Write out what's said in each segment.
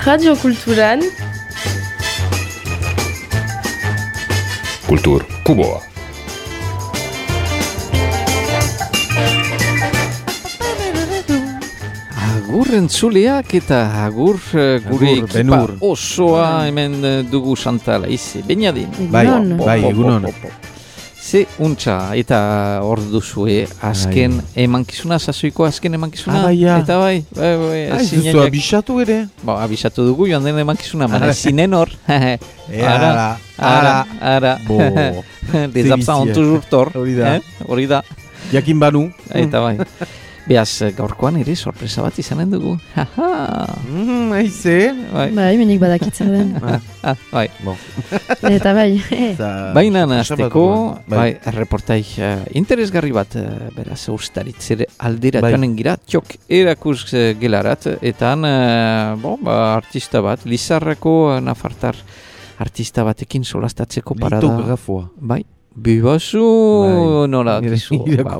Radio Kulturan Kultur Kuboa. Agur entzuleak eta agur gure ekipa osoa hemen dugu Chantal, Beñadin. Bai, egunon. Ze untxa eta hor duzue azken emankizuna, sasoiko azken emankizuna. Eta bai. Ez duzu abisatu ere? Abisatu dugu joan den emankizuna, baina zinen hor. Ara. Dezapza ontu jurtor. Hori da. Jakin banu. Eta bai. Beaz, gaurkoan ere sorpresa bat izanen dugu. Aize. Bai, menik badakitzen den. Bai. Eta bai. Baina azteko, reportai interesgarri bat, beraz, ustaritzere aldera joanen gira, txok erakuz gelarat, eta artista bat, Lizarrako nafartar artista batekin solastatzeko parada. Litografoa. Bai. Bibazu, nola dizu.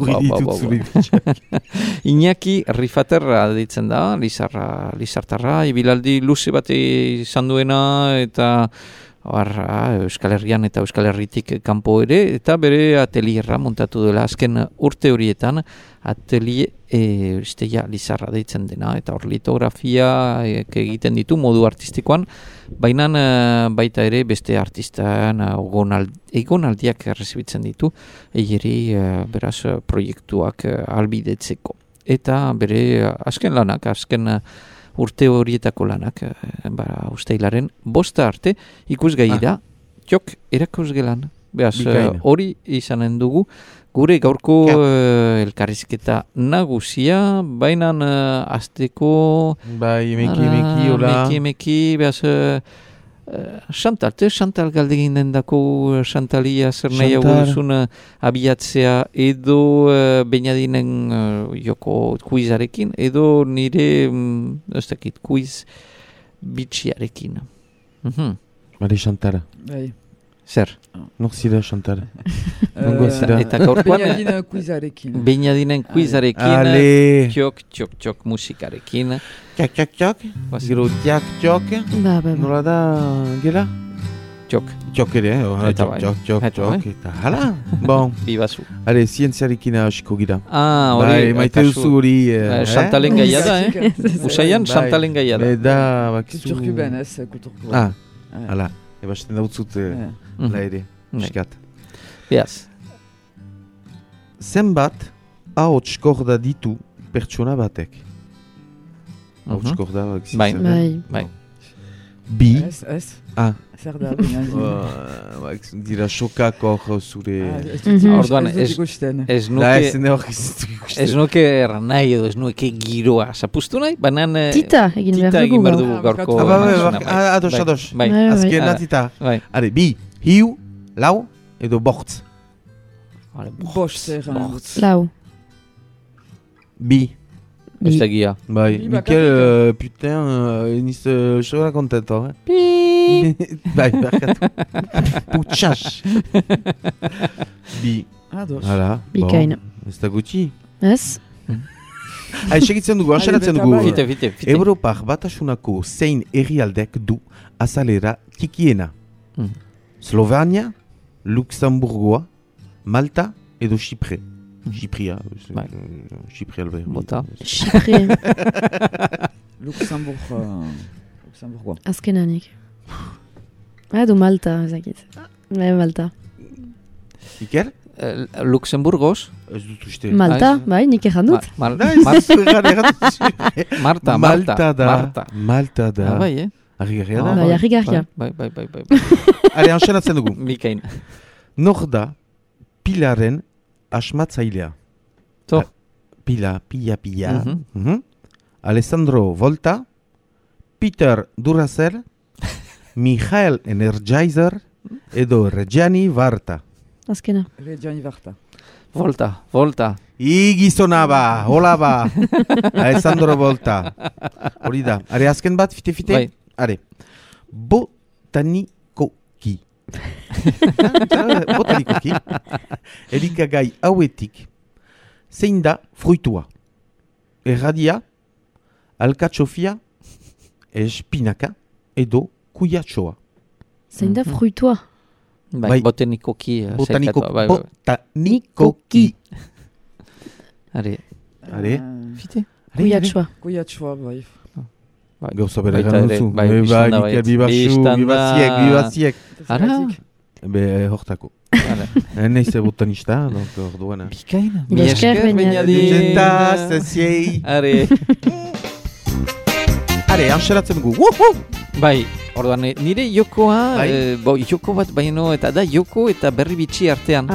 Iñaki Rifaterra ditzen da, Lizartarra, ibilaldi luze bat izan duena, eta Euskal Herrian eta Euskal Herritik kanpo ere, eta bere atelierra montatu dela azken urte horietan, atelier Lizarra deitzen dena, eta hor litografia egiten ditu modu artistikoan, baina baita ere beste artistan egonaldiak errezibitzen ditu, egeri beraz proiektuak albidetzeko. Eta bere azken lanak, azken urte horietako lanak, usteilaren bosta arte, ikusgai da, txok erakusgelan. Beaz, hori izanen dugu, gure gaurko elkarrizketa nagusia, baina azteko... Bai, emeki, hola. Emeki, beaz... Chantal galdegin den dako Chantalia zer nahi hau duzun abiatzea edo Beñadinen joko kuizarekin edo nire ez dakit kuiz bitxiarekin. Bale Chantal. Bai. Zer? Nor zira Chantal. Eta gaurkoan Beñadinen kuizarekin. Beñadinen kuizarekin txok musikarekin. Txak. Gero txak. Nola da gela? Txok ere, txok. Eta hala? Bon. Bibazu. Hale, zientziarekin hasiko gira. Hori. Maite duzu hori... Chantalen gaia da, Usaian Chantalen gaia da. Eda, bakizu... Kulturkuben, ez, kulturkuben. Hala. Ebasten dautzut la ere, piskat. Beaz. Zenbat ahots korda ditu pertsona batek? Ahots korda, Bai. Bi? Ez. Zer da, dira sokak hor zure... Orduan, ez nuke erran nahi edo ez nuke giroa zapustu nahi, banan... Tita egin behar dugu gaurko... Ados. Azken natita. Hale, bi, hiu, lau, edo bortz. Bost. Lau. Bi. Ez da gia. Bai, Mikel, putain, niz sola kontento. Bai, berkatu. Putxas. Bi. Hala. Bikaina. Ez da gutxi. Ez? Segitzen dugu, anseratzen dugu. Fite. Europar batasunako zein herrialdek du azalera tikiena. Slovenia, Luxemburgoa, Malta edo Chipre. Chipria. Chipria albe. Bota. Chipre. Luxemburgoa. Azkenanik. Edo Malta, ezakit. Malta. Iker? Luxemburgoz? Ez dut uste. Malta, bai, nik erran dut. Malta da. Bai, Arrigarria da? Bai, arrigarria. Bai. Hale, anxenatzen dugu. Mikain. Nor da Pilaren asmatzailea. Pila. Alessandro Volta, Peter Duracell, Michael Energizer edo Reggiani Varta. Azkena. Reggiani Varta. Volta. Igizona ba, hola ba. Alessandro Volta. Hori da. Are, azken bat, fite. Bai. Are, botanikoki. Botanikoki. Elikagai hauetik, zein da fruitua? Erradia, alkatxofia espinaka edo kuiatxoa. Zein da fruitua? Bai, botanikoki. Botanikoki. Are. Fite? Kuiatxoa. Kuiatxoa, bai. Gauza bera egan duzu. Mikel, bibaziek. Ara? Be, hortako. Neize botanista, orduan. Bikaina. Esker, Beñadi. Duzentaz, eziei. Are. Are, anxeratzen gu. Bai, orduan, nire jokoa, joko bat baino, eta da joko eta berri bitxi artean.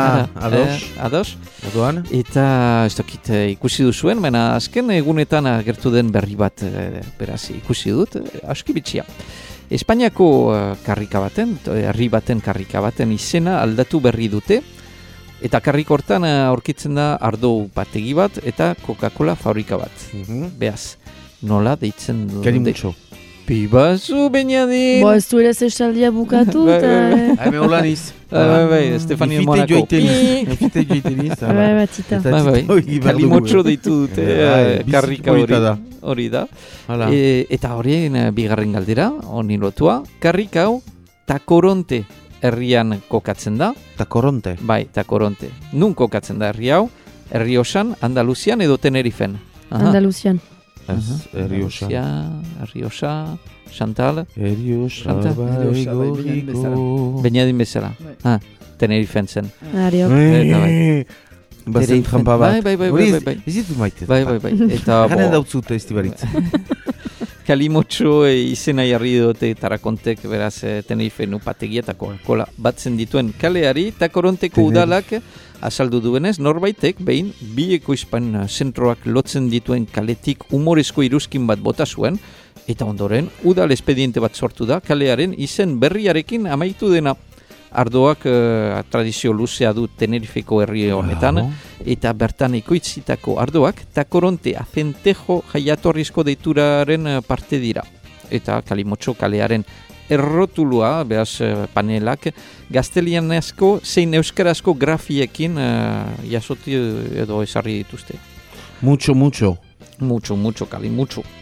Ados. Orduan? Eta ez dakit ikusi duzuen, baina azken egunetan agertu den berri bat, beraz ikusi dut, aski bitxia. Espainiako karrika baten, herri baten karrika baten izena aldatu berri dute, eta karrika hortan aurkitzen da ardo upategi bat eta Coca-Cola fabrika bat. Beaz, nola deitzen dute? Karimutxo. Pibazu, Beñadi! Bo, ez du ere zestaldia bukatu, eta... Haime hola niz. Bai, Estefania Monaco. Efite joiteniz. Bai, tita. Bai, kalimotxo deitu dute karrika hori da. Eta horien bigarren galdera, honi lotua, karrika hau Takoronte herrian kokatzen da. Takoronte? Bai, Takoronte. Nun kokatzen da herri hau? Errioxan, Andaluzian edo Tenerifen? Andaluzian. Errioxa, Chantal. Errioxa, baigoriko. Beñadin bezala. Tenerifen zen. Ariok. Bazen trampa bat. Bai. Ezitu maite. Bai. Eta Gana dautzute ez dibaritza. Kalimotxo izena jarri dute Tarakontek, beraz Tenerifen upategia eta Coca-Cola batzen dituen kaleari, Takoronteko udalak azaldu duenez, norbaitek behin bi ekoizpen zentroak lotzen dituen kaletik humorezko iruzkin bat bota zuen, eta ondoren udal espediente bat sortu da kalearen izen berriarekin amaitu dena. Ardoak tradizio luzea du Tenerifeko herri honetan, eta bertan ekoitzitako ardoak Takoronte Acentejo jaiatorrizko deituraren parte dira. Eta Kalimotxo kalearen errotulua, beraz panelak, gaztelianezko zein euskarazko grafiekin jasoti edo esarri dituzte. Mucho. Kalimotxo.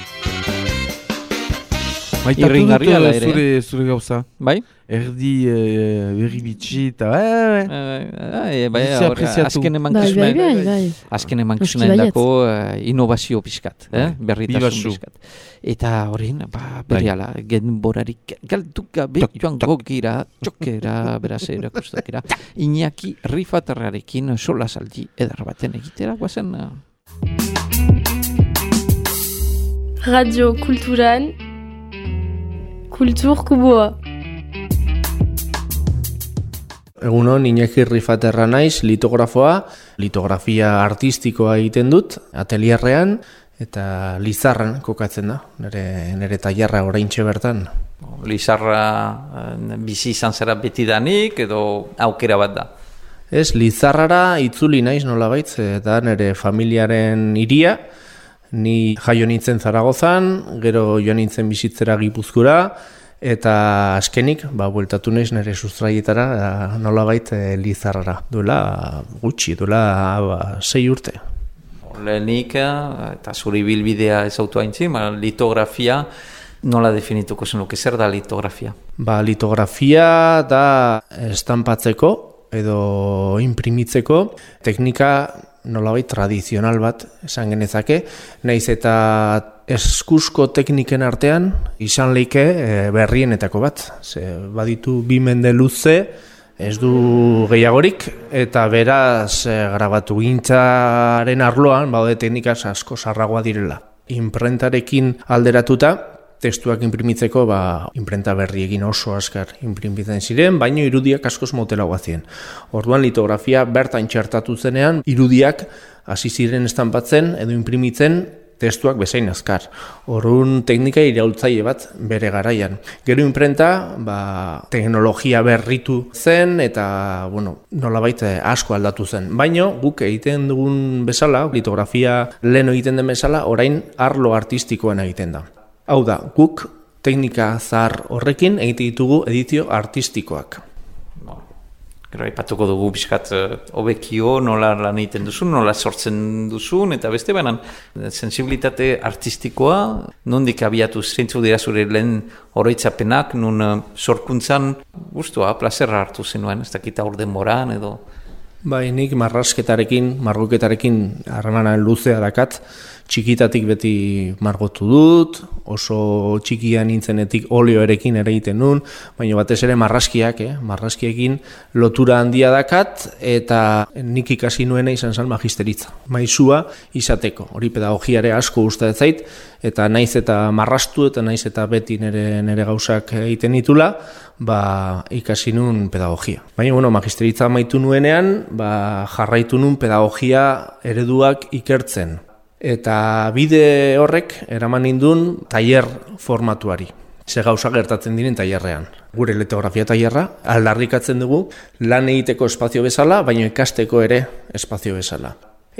Maitatu dut zure gauza. Bai? Erdi berri bitxi eta... Azken emankizuna endako innovazio pixkat, berritasun pixkat. Eta horrein, berriala, genborarik galtuk gabe joan gogira, txokera, beraz erakustakera, Iñaki Rifatarrarekin sola saldi edar baten egitera, guazen... Radio Kulturan, Kultur Kuboa. Egunon, Iñaki Rifaterra naiz, litografia artistikoa egiten dut, atelierrean, eta Lizarran kokatzen da, nire tailerra oraintxe bertan. Lizarra bizi izan zera betidanik edo aukera bat da? Ez, Lizarrara itzuli naiz nolabait, eta nire familiaren hiria, ni jaio nintzen Zaragozan, gero joan nintzen bizitzera Gipuzkura, eta azkenik, bueltatu naiz nire sustraietara, nolabait Lizarrara, duela 6 urte. Lehenik, eta zure bilbidea ezautu haintzi, litografia, nola definituko zenuke, zer da litografia? Litografia da estanpatzeko, edo imprimitzeko, teknika nolabait tradizional bat esan genezake, nahiz eta eskusko tekniken artean izan leike berrienetako bat. Baditu 2 mende luze, ez du gehiagorik, eta beraz grabatu gintzaren arloan baude teknikaz asko sarragoa direla. Imprentarekin alderatuta, testuak imprimitzeko imprenta berriekin oso askar imprimitzen ziren, baina irudiak askoz motelagoa ziren. Orduan litografia bertan txertatu zenean, irudiak hasi ziren estanpatzen edo imprimitzen testuak bezain azkar. Orduan teknika iraultzaile bat bere garaian. Gero imprenta teknologia berritu zen eta nolabait asko aldatu zen. Baina guk egiten dugun bezala, litografia lehen egiten den bezala, orain arlo artistikoan egiten da. Hau da, guk teknika zahar horrekin egite ditugu edizio artistikoak. Gero, aipatuko dugu bizkat hobekio, nola lan egiten duzun, nola sortzen duzun, eta beste banan, sensibilitate artistikoa, nondik abiatu zeintzu dira zure lehen oroitzapenak, nun sorkuntzan gustua, plazerra hartu zenuen, ez dakita orden moran edo... Bai, nik margoketarekin harremana luzea dakat, txikitatik beti margotu dut, oso txikia nintzenetik oleoerekin ere egiten nun, baina batez ere marraskiekin lotura handia dakat, eta nik ikasi nuena izan zen magisteritza. Maisua izateko, hori pedagogiare asko gustatzen zait, eta naiz eta marrastu eta naiz eta beti nire gauzak egiten ditula, ikasi nun pedagogia. Baina, magisteritza amaitu nuenean, jarraitu nun pedagogia ereduak ikertzen. Eta bide horrek eraman nindun tailer formatuari. Ze gauza gertatzen diren tailerrean. Gure litografia tailerra aldarrikatzen dugu lan egiteko espazio bezala, baina ikasteko ere espazio bezala.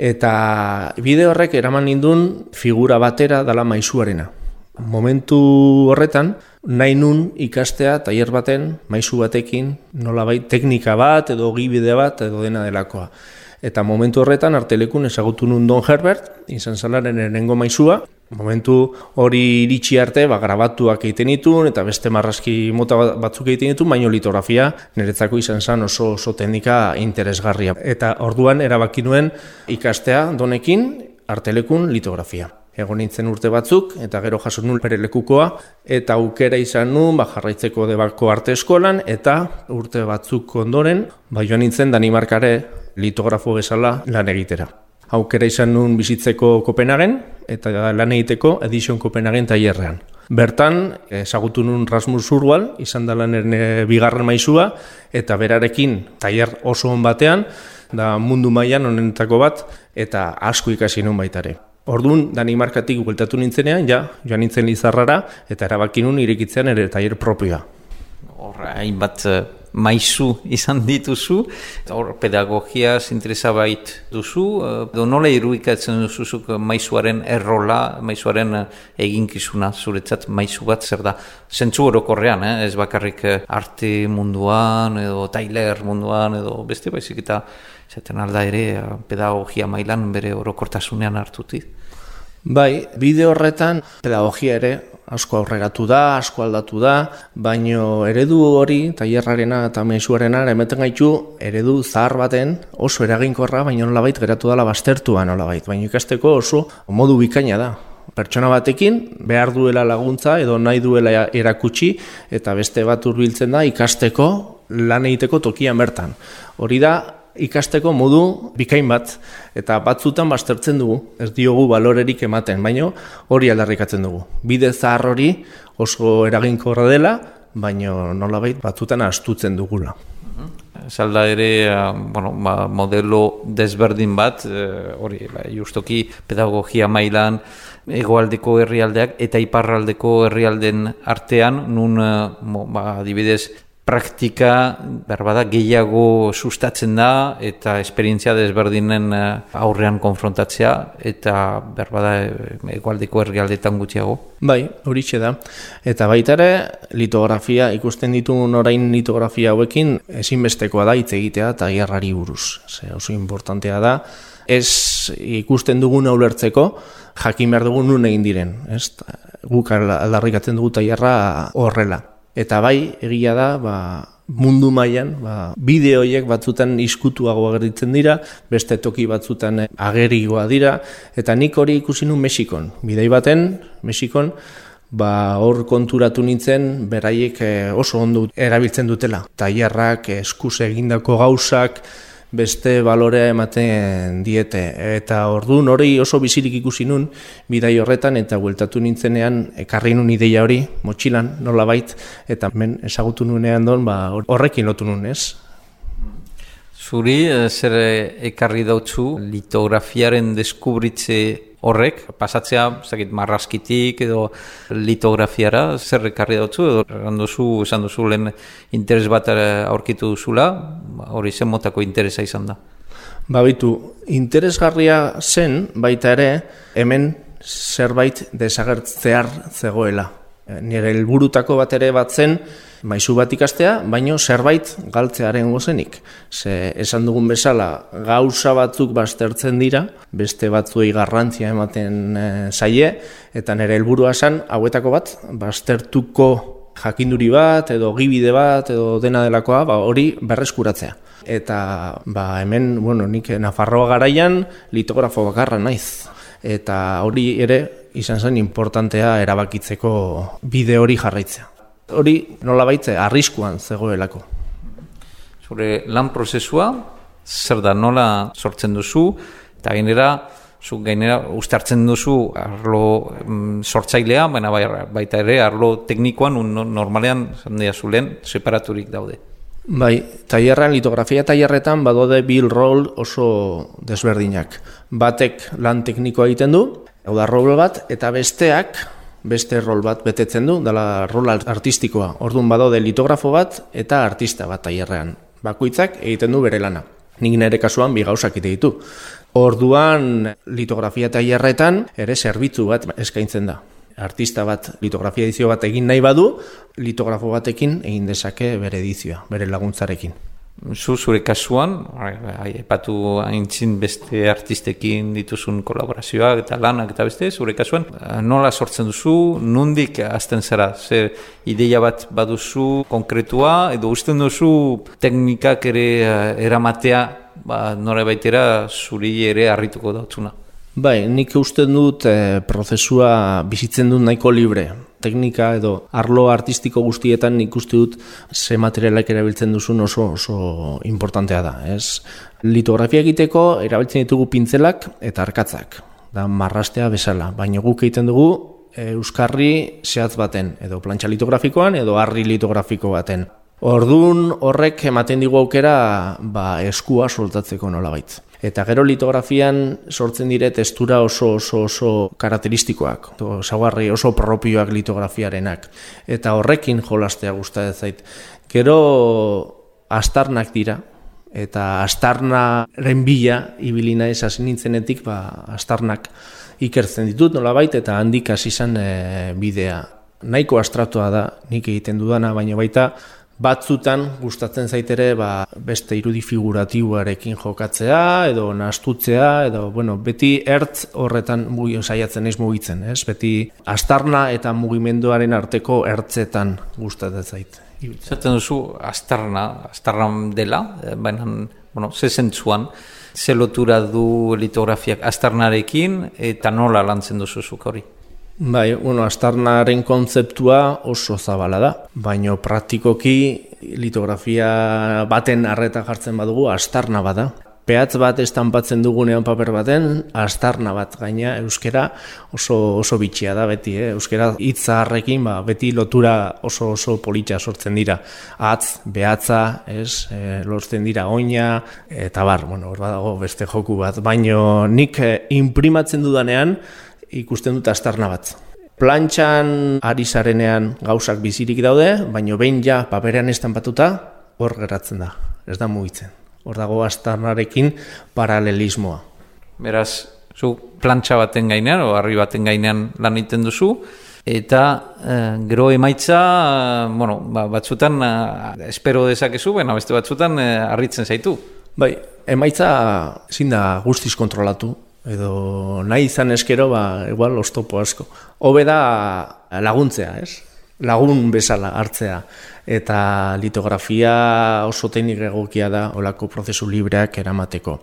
Eta bide horrek eraman nindun figura batera dela maisuarena. Momentu horretan, nahi nun ikastea tailer baten, maisu batekin, nolabait teknika bat edo ogibide bat edo dena delakoa. Eta momentu horretan artelekun ezagutu nun Don Herbert, izan zalaren erengo maisua. Momentu hori iritsi arte, grabatuak egiten ditun, eta beste marrazki mota batzuk egiten ditun, baina litografia niretzako izan zen oso teknika interesgarria. Eta orduan erabaki nuen ikastea Donekin artelekun litografia. Egon nintzen urte batzuk, eta gero jaso nun bere lekukoa, eta aukera izan nun, jarraitzeko Debako arte eskolan, eta urte batzuk ondoren, joan nintzen Danimarkare litografo bezala lan egitera. Aukera izan nun bizitzeko Kopenhagen, eta lan egiteko Edition Kopenhagen tailerrean. Bertan, ezagutu nun Rasmus Urwal, izan da lanen bigarren maisua, eta berarekin tailer oso on batean, da mundu mailan honenetako bat, eta asko ikasi nun baitare. Orduan, Danimarkatik bueltatu nintzenean, joan nintzen Lizarrara, eta erabaki nun irekitzean ere tailer propioa. Horra, hainbat maisu izan dituzu, hor pedagogiaz interesabait duzu, nola irudikatzen duzuzuk maisuaren errola, maisuaren eginkizuna zuretzat maisu bat zer da? Zentzu orokorrean, ez bakarrik arte munduan edo tailer munduan edo beste baizik eta zaten alda ere pedagogia mailan bere orokortasunean hartuti. Bai, bide horretan pedagogia ere asko aurreratu da, asko aldatu da, baino eredu hori, tailerrarena eta maisuarena emeten gaitu eredu zahar baten oso eraginkorra, baino nolabait geratu dela baztertua nolabait, baino ikasteko oso modu bikaina da. Pertsona batekin behar duela laguntza edo nahi duela erakutsi eta beste bat hurbiltzen da ikasteko lan egiteko tokian bertan. Hori da ikasteko modu bikain bat, eta batzutan baztertzen dugu, ez diogu balorerik ematen, baina hori aldarrikatzen dugu. Bide zahar hori oso eraginkorra dela, baina nolabait batzutan astutzen dugula. Zalda ere, modelo desberdin bat, hori justoki pedagogia mailan, hegoaldeko herrialdeak eta iparraldeko herrialden artean, nun adibidez, praktika berbada gehiago sustatzen da eta esperientzia desberdinen aurrean konfrontatzea eta berbada hegoaldeko herrialdetan gutxiago. Bai, horixe da. Eta baita ere litografia ikusten ditugun orain litografia hauekin ezinbestekoa da hitz egitea tailerrari buruz. Oso importantea da. Ez ikusten duguna ulertzeko jakin behar dugun nun egin diren, ez? Guk aldarrikatzen dugu tailerra horrela. Eta bai, egia da, mundu mailan, bideo horiek batzutan izkutuago agertzen dira, beste toki batzutan agerigoa dira, eta nik hori ikusi nun Mexikon. Bidei baten, Mexikon, hor konturatu nintzen, beraiek oso ondo erabiltzen dutela. Tailerrak, eskuz egindako gauzak, beste balorea ematen diete. Eta orduan hori oso bizirik ikusi nun bidai horretan eta bueltatu nintzenean ekarri nun ideia hori motxilan nolabait eta hemen ezagutu nuenean don horrekin lotu nun, ez? Zuri zer ekarri dautzu litografiaren deskubritze horrek, pasatzea marrazkitik edo litografiara, zer ekarri dautzu edo esan duzu lehen interes bat aurkitu duzula, hori zen motako interesa izan da? Interesgarria zen baita ere hemen zerbait desagertzear zegoela. Nire helburutako bat ere bat zen, maisu bat ikastea, baino zerbait galtzearen gozenik. Ze esan dugun bezala, gauza batzuk baztertzen dira, beste batzuei garrantzia ematen zaie, eta nire helburua zen, hauetako bat, baztertuko jakinduri bat, edo gibide bat, edo dena delakoa, hori berreskuratzea. Eta hemen, nik Nafarroa garaian litografo bakarra naiz. Eta hori ere izan zen importantea erabakitzeko bide hori jarraitzea. Hori nolabait arriskuan zegoelako. Zure lan prozesua, zer da nola sortzen duzu, eta gainera ustartzen duzu arlo sortzailea, baina baita ere arlo teknikoan normalean zulen separaturik daude. Bai, litografia tailerretan badode bi rol oso desberdinak. Batek lan teknikoa egiten du, hau da rol bat, eta beste rol bat betetzen du, dela rol artistikoa. Orduan badode litografo bat eta artista bat tailerrean. Bakoitzak egiten du bere lana. Nik nire kasuan bi gauzak egiten ditu. Orduan litografia tailerretan ere zerbitzu bat eskaintzen da. Artista bat litografia edizio bat egin nahi badu, litografo batekin egin dezake bere edizioa, bere laguntzarekin. Zure kasuan, epatu haintzin beste artistekin dituzun kolaborazioak eta lanak eta beste, zure kasuan, nola sortzen duzu, nondik hasten zara? Ze ideia bat baduzu konkretua, edo usten duzu teknikak ere eramatea, nore baitera zuri ere harrituko dautzuna? Bai, nik usten dut prozesua bizitzen dut nahiko libre. Teknika edo arlo artistiko guztietan nik uste dut ze materialak erabiltzen duzun oso importantea da. Litografia egiteko erabiltzen ditugu pintzelak eta arkatzak, da marrastea bezala, baina guk egiten dugu euskarri zehatz baten, edo plantxa litografikoan edo harri litografiko baten. Orduan horrek ematen digu aukera eskua soltatzeko nolabait. Eta gero litografian sortzen dire testura oso karakteristikoak, saugarri oso propioak litografiarenak. Eta horrekin jolastea gustatzen zait. Gero astarnak dira, eta astarnaren bila ibili naiz hasi nintzenetik, astarnak ikertzen ditut nolabait, eta handik hasi zen bidea. Nahiko abstraktua da nik egiten dudana, baina baita batzutan gustatzen zaitere beste irudi figuratiboarekin jokatzea edo nahastutzea edo beti ertz horretan saiatzen naiz mugitzen, beti astarna eta mugimenduaren arteko ertzetan gustatzen zait. Zaten duzu astarna dela, baina ze zentzuan, ze lotura du litografiak astarnarekin eta nola lantzen duzuzuk hori? Bai, astarnaren kontzeptua oso zabala da, baina praktikoki litografia baten arreta jartzen badugu astarna bada. Pehatz bat estanpatzen dugunean paper baten, astarna bat gaina euskera oso bitxia da beti, euskera hitzaharrekin beti lotura oso politxa sortzen dira. Atz, behatza, lortzen dira oina, eta hor badago beste joku bat, baina nik imprimatzen dudanean ikusten dut astarna bat. Plantxan ari zarenean gauzak bizirik daude, baina behin paperean estanpatuta hor geratzen da, ez da mugitzen. Hor dago astarnarekin paralelismoa. Beraz, zu plantxa baten gainean, o harri baten gainean lan egiten duzu, eta gero emaitza, batzutan espero dezakezu, baina beste batzutan harritzen zaitu. Bai, emaitza ezin da guztiz kontrolatu. Edo nahi izan eskero, igual oztopo asko. Hobe da laguntzea, lagun bezala hartzea. Eta litografia oso teknik egokia da olako prozesu libreak eramateko.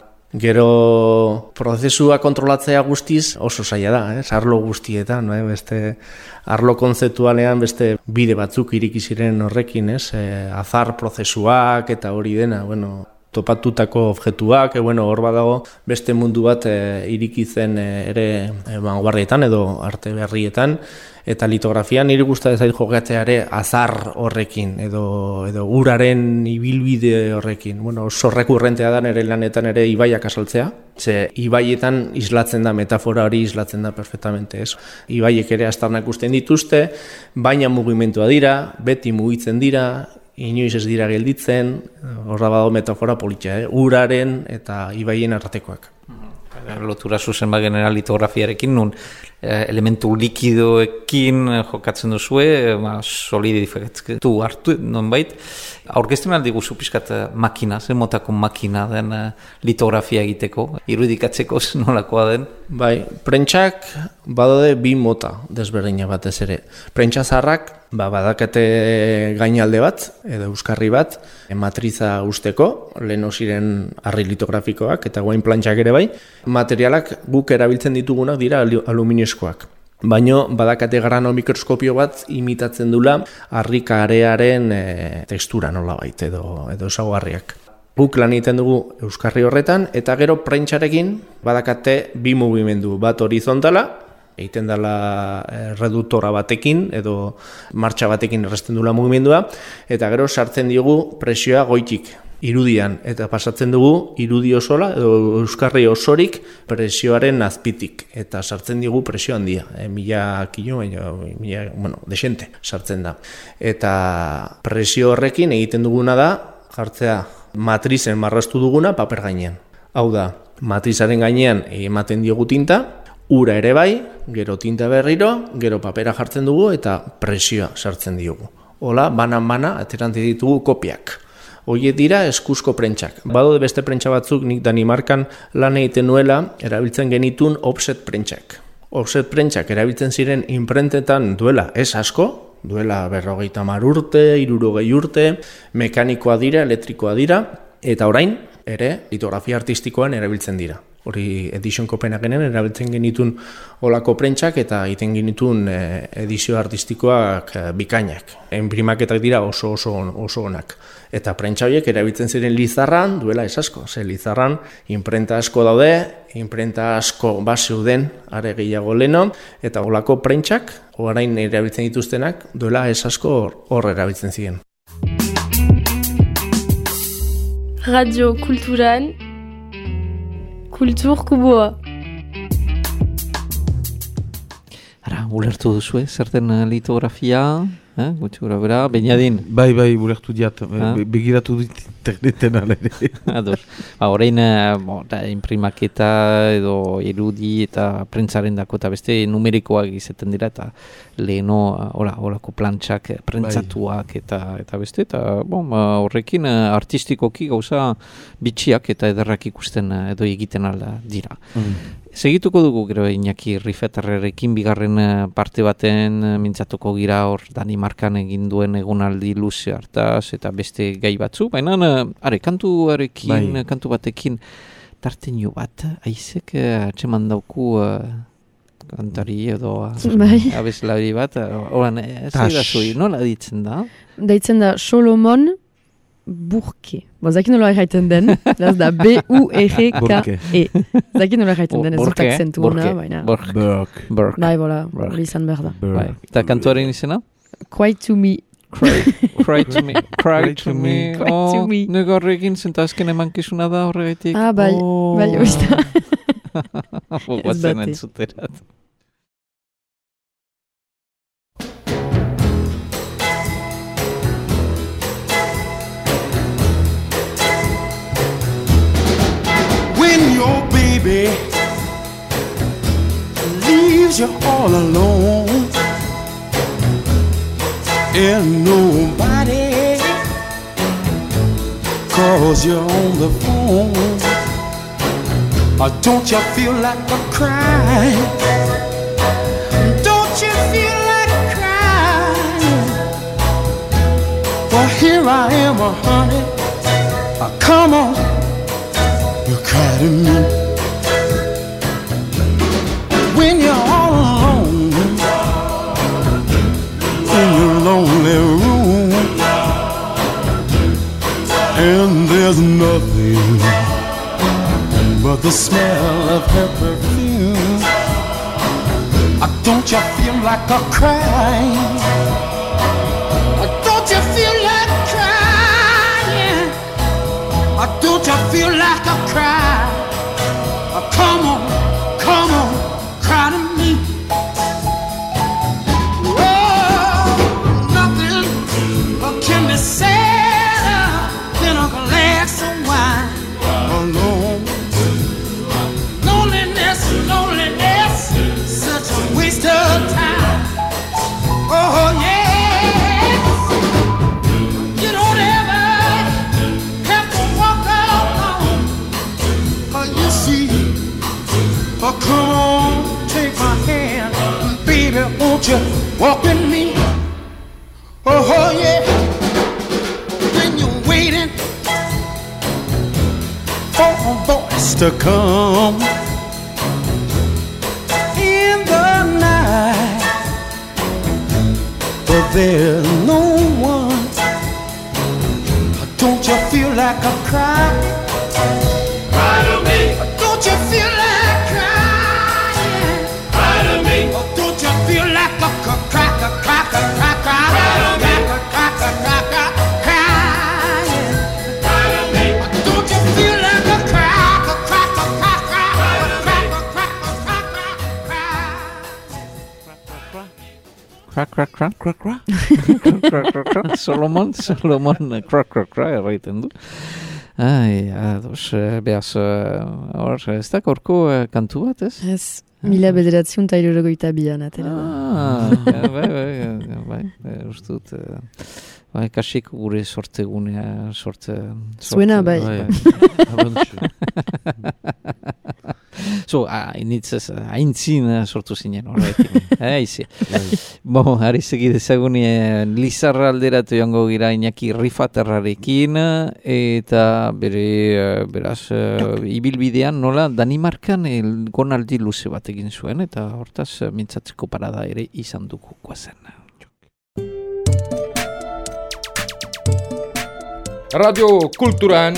Gero prozesua kontrolatzea guztiz oso zaila da, arlo guztietan, beste arlo kontzeptualean beste bide batzuk iriki ziren horrekin, azar prozesuak eta hori dena, topatutako objektuak, hor badago beste mundu bat irikitzen ere vanguardietan edo arte berrietan, eta litografia niri gustatzen zait jokatzea ere azar horrekin edo uraren ibilbide horrekin. Oso rekurrentea da nire lanetan ere ibaiak azaltzea, ze ibaietan islatzen da, metafora hori islatzen da perfectamente. Ibaiek ere astarnak usten dituzte, baina mugimentua dira, beti mugitzen dira, inoiz ez dira gelditzen, horra badago metafora politxa, uraren eta ibaien artekoak. lotura zuzen bagenera litografiarekin, nun elementu likidoekin jokatzen duzue, solidifikatzen hartu nonbait. Aurkezten aldi guzu pixkat makina, zen motako makina den litografia egiteko, irudikatzeko nolakoa den? Bai, prentsak badaude bi mota desberdina batez ere. Prentsa zaharrak badakate gainalde bat, edo euskarri bat, matriza usteko, leheno ziren harri litografikoak, eta guain plantxak ere bai. Materialak guk erabiltzen ditugunak dira aluminioskoak. Baino badakate grano mikroskopio bat imitatzen dula harrikarearen tekstura nolabait edo ezaugarriak. Guk lan egiten dugu euskarri horretan, eta gero prentsarekin badakate bi mugimendu, bat horizontala, egiten dela reduktora batekin edo martxa batekin erresten dula mugimendua, eta gero sartzen diogu presioa goitik irudian, eta pasatzen dugu irudi osola edo euskarri osorik presioaren azpitik, eta sartzen digu presio handia, 1000 kilo, desente sartzen da. Eta presio horrekin egiten duguna da, jartzea matrizen marraztu duguna paper gainean. Hau da, matrizaren gainean ematen diogu tinta, ura ere bai, gero tinta berriro, gero papera jartzen dugu eta presioa sartzen diogu. Hola, banan-bana, ateranti ditugu kopiak. Hoiek dira eskuzko prentsak. Badaude beste prentsa batzuk, nik Danimarkan lan egiten nuela, erabiltzen genitun offset prentsak. Offset prentsak erabiltzen ziren imprentetan duela ez asko, duela 50 urte, 60 urte, mekanikoa dira, elektrikoa dira, eta orain ere litografia artistikoan erabiltzen dira. Hori Edition Copenhagenen erabiltzen genitun olako prentsak eta egiten genitun edizio artistikoak bikainak. Enprimaketak dira oso onak. Eta prentsa horiek erabiltzen ziren lizarran duela ez asko. Lizarran imprenta asko daude, imprenta asko baseuden are gehiago leno, eta olako prentsak orain erabiltzen dituztenak duela ez asko hor erabiltzen ziren. Radio Kulturan Kultur Kuboa. Ara, ulertu duzue, zerten litografia, gutxi gura bera, Beñadin. Bai, ulertu diat, begiratu dit interneten alere. Ados. Orain, imprimaketa edo irudi eta prentzaren dako eta beste numerikoak izaten dira, eta leheno horako plantxak, prentzatuak eta beste, eta horrekin artistikoki gauza bitxiak eta ederrak ikusten edo egiten alda dira. Segituko dugu gero Iñaki Rifeterrerekin bigarren parte baten mintzatuko gira hor Danimarkan egin duen egunaldi luze hartaz eta beste gai batzu, baina kantu batekin tarteinu bat, aizek atxeman dauku kantari edo abeslari bat, horan ez da zui, nola ditzen da? Deitzen da Solomon Burke. Zakin nola erraiten den, ez da B-U-R-K-E. Zakin nola erraiten den, ez dut akzentu hona, baina. Burke. Bai, bola, hori izan behar da. Eta kantuaren izena? Cry to me. Cry to me. Cry to me. Nego horrekin zenta azken emankizuna da horregatik. Bai, hori da. Guatzen entzuterat. When your baby leaves you all alone and nobody calls you on the phone, don't you feel like a crying? Don't you feel like crying? Well, here I am, honey, come on, you cry to me when you're all alone in your lonely room, and there's nothing but the smell of her perfume. Don't you feel like a crying? Don't you feel like crying? Don't you feel like a cry? Come on, cry to me. Oh, nothing can be sadder than a glass of wine alone. Lonely Won't you walk with me? Oh yeah. When you're waiting for a voice to come in the night, but there's no one. Don't you feel like a cry? Cry to me. Don't you feel like crying? Cry to me. Don't you feel like a cry? Solomon, erraiten du. Behaz, ez da korko kantu bat, ez? Ez, 1972an atera. Bai, ustut, kasik gure sortzegunea, Zuena, bai. So, haintzin sortu zinen, horretik. Aizi. Hari segidezagun Lizarra alderatu joango gira Iñaki Rifaterrarekin, eta beraz, ibilbidean nola Danimarkan gonaldi luze bat egin zuen, eta hortaz mintzatzeko parada ere izan dugu guazen. Radio Kulturan